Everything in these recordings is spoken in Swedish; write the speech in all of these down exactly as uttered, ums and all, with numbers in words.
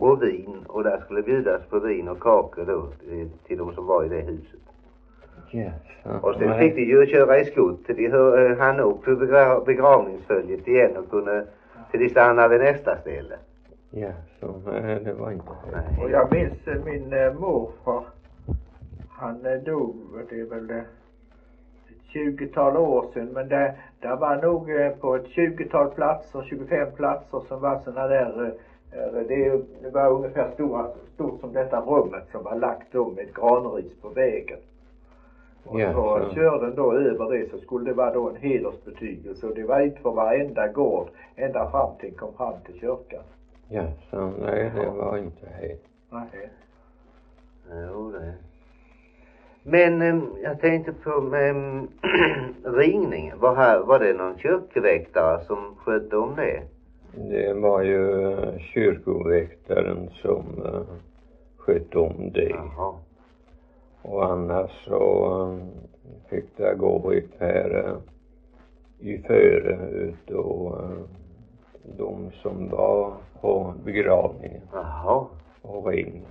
och vin. Och där skulle bjudas på vin och kakor då till de som var i det huset. Yes. Och sen fick de ju köra i skott. De hör, han upp för begra- begravningsföljet igen och kunde till de stanna vid nästa ställe. Ja, så nej, det var inte det. Och jag minns eh, min eh, morfar. Han eh, dog, det är väl eh, ett tjugotal år sedan. Men det, det var nog eh, på ett tjugotal platser, tjugofem platser som var såna där. Eh, det, det var ungefär stora, stort som detta rummet som var lagt om ett granris på vägen. Och ja, så så. körde den då över det, så skulle det vara då en hedersbetygelse. Och det var inte för varenda gård ända fram till kom fram till kyrkan. Ja, så nej, det var inte här. Nej. Jo, det. Men äm, jag tänkte på äm, ringningen. Var, här, var det någon kyrkoväktare som skötte om det? Det var ju kyrkoväktaren som uh, skötte om det. Jaha. Och annars så uh, fick det gå ett här uh, i före utav uh, de som var på begravningen. Jaha. Och ring.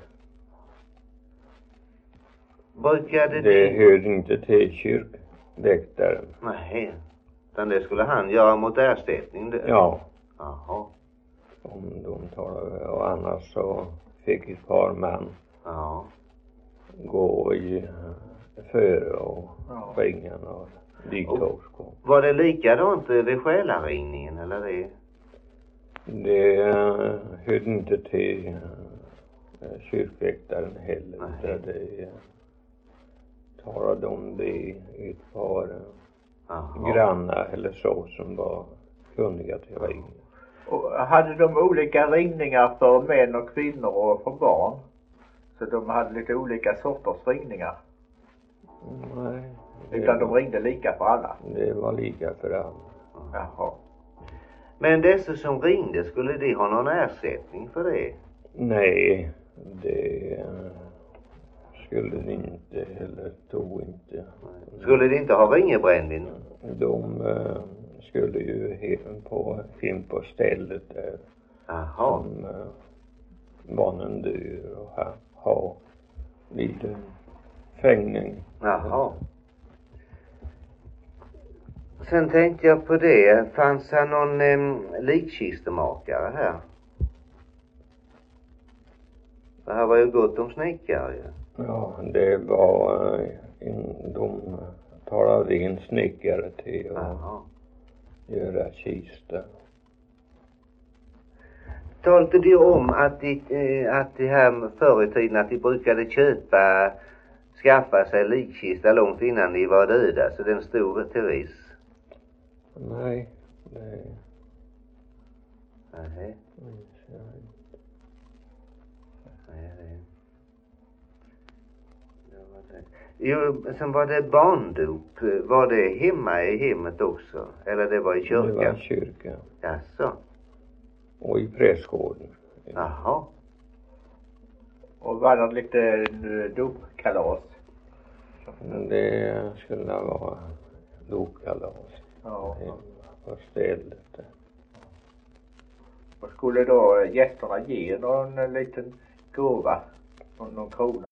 Brukade Det det... hörde inte till kyrkväktaren. Nej. Utan det skulle han göra mot ersättning. Det. Ja. Jaha. Om de talade. Och annars så fick ett par män Ja. gå i före och Ja. ringa och diktorskap. Var det likadant vid själaringningen eller det? Det uh, hörde inte till uh, kyrkväktaren heller. Nej. Där det uh, talade om det ett par uh, grannar eller så som var kunniga till ring. Och hade de olika ringningar för män och kvinnor och för barn? Så de hade lite olika sorters ringningar? Nej. Utan de ringde lika för alla? Det var lika för alla. Jaha. Men dessa som ringde, skulle de ha någon ersättning för det? Nej, det uh, skulle de inte eller tog inte. Skulle de inte ha ringebrännvin? De uh, skulle ju hem på, hem på stället där. Jaha. Som uh, barnen dör och ha, ha lite fängning. Jaha. Sen tänkte jag på det. Fanns det någon eh, likkistemakare här? Det här var ju gott om snickare ju. Ja, det var uh, en, de talade en snickare till att Jaha. göra kista. Talade de om att de, eh, att de här förr i tiden att de brukade köpa, skaffa sig likkista långt innan de var döda, så den stod till vis? Nej, det... Nej. Mm, Nej, det... det var det. Jo, sen var det barndop. Var det hemma i hemmet också? Eller det var i kyrkan? Det var i kyrkan. Jaså? Och i prästgården. Jaha. Och var det lite dopkalas? Det skulle vara dopkalas. Ja. På stället. Och skulle då gästerna ge någon liten gåva? Någon, någon krona?